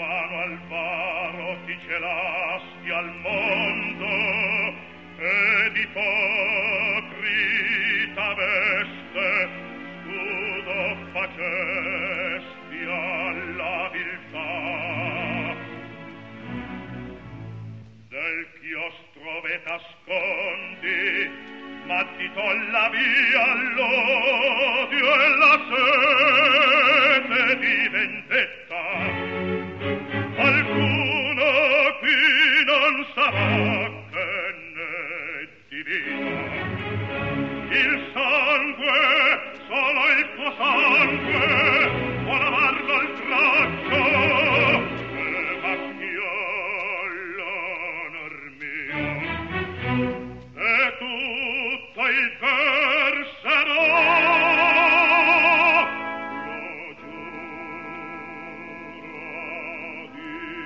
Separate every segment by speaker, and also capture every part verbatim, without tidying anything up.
Speaker 1: vano al varo ti celasti al mondo ed ipocrita veste scudo facesti alla viltà del chiostro ve t'ascondi ma ti tolla via l'odio e la sete di vendetta qualcuno qui non sarà che ne divina il sangue solo il tuo sangue può lavarlo al traccio e macchio l'onor mio e tutto il verserò lo giuro a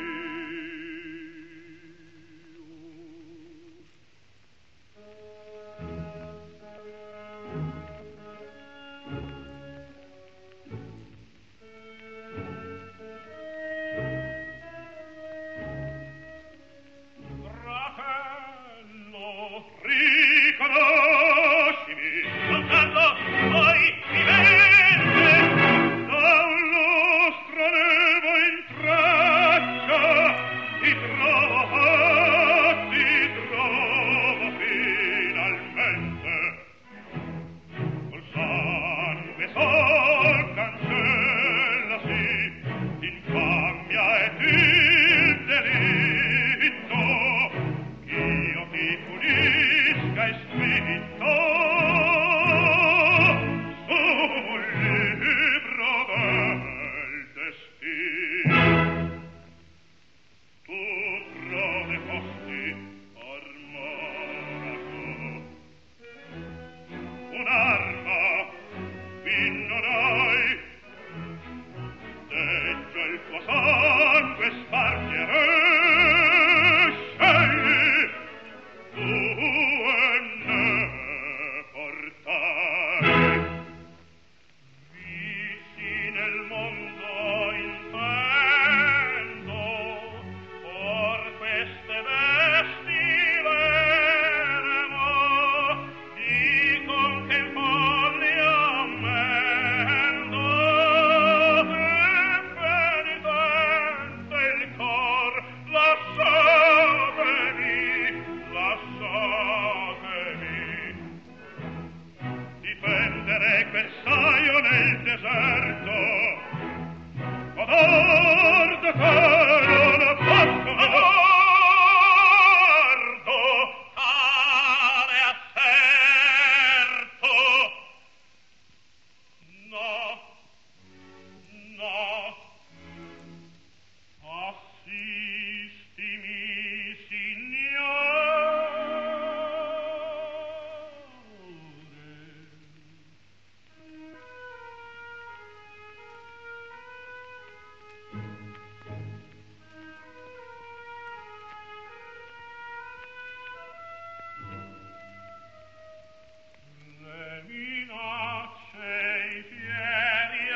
Speaker 1: Fratello, riconoscimi, soltanto poi mi vende da un lustro nevo in traccia ti trovo, ti trovo finalmente col sangue sol cancellasi l'infamia ed il delitto io ti punisca e scritto sul libro del destino tu prove fosti armato un'arma qui non hai deggio il tuo sangue spargere scegli tu e ne portare vici nel mondo intendo por queste vesti veremo dicon che folli ammendo e penitente il cor lasciatemi lasciatemi difendere quel saio nel deserto odor de che non posso guardo tale asserto no no assistimi le minacce i fieri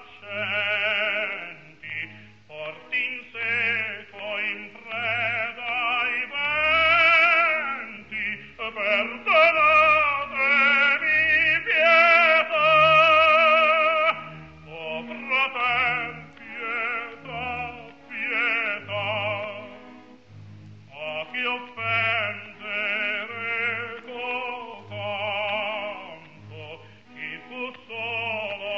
Speaker 1: accenti porti in seco in preda ai venti perdonatemi pietà oh fratel pietà pietà a chi offendere tanto chi fu solo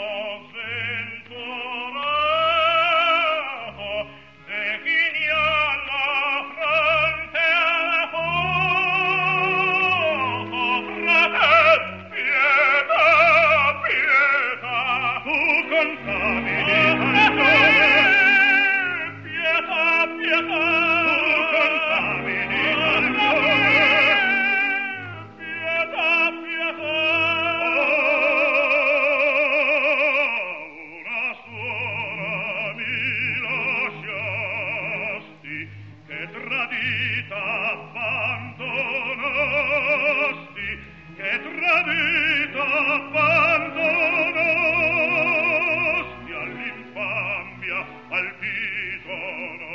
Speaker 1: sventurato de chi ne ha la fronte alla foto fratel pietà pietà tu contamini pietà pietà tu contamini pietà pietà una suora mi lasciasti che tradita abbandonasti che tradita abbandonasti all'infamia al viso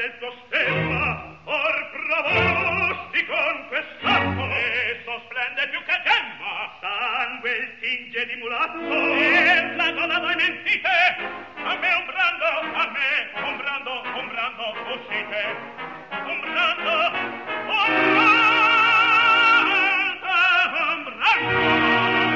Speaker 1: nel tuo stemma, or provosti con quest'atto, esso splende più che gemma, sangue il tinge di mulatto, e la donna voi mentite, a me un brando, a me un brando, un brando, uscite, un brando, un brando, un brando.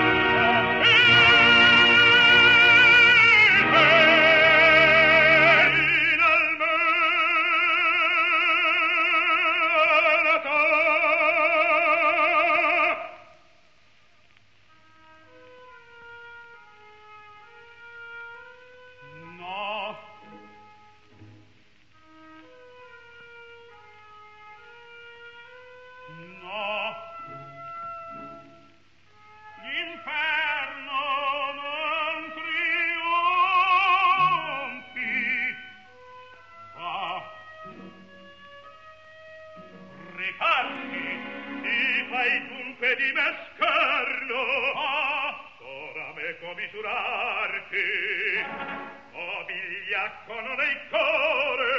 Speaker 1: Di me scherno, ah, ora me commisurarti, o vigliacco non hai core,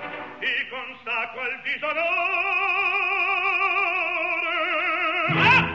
Speaker 1: ti consacro al disonore. Ah!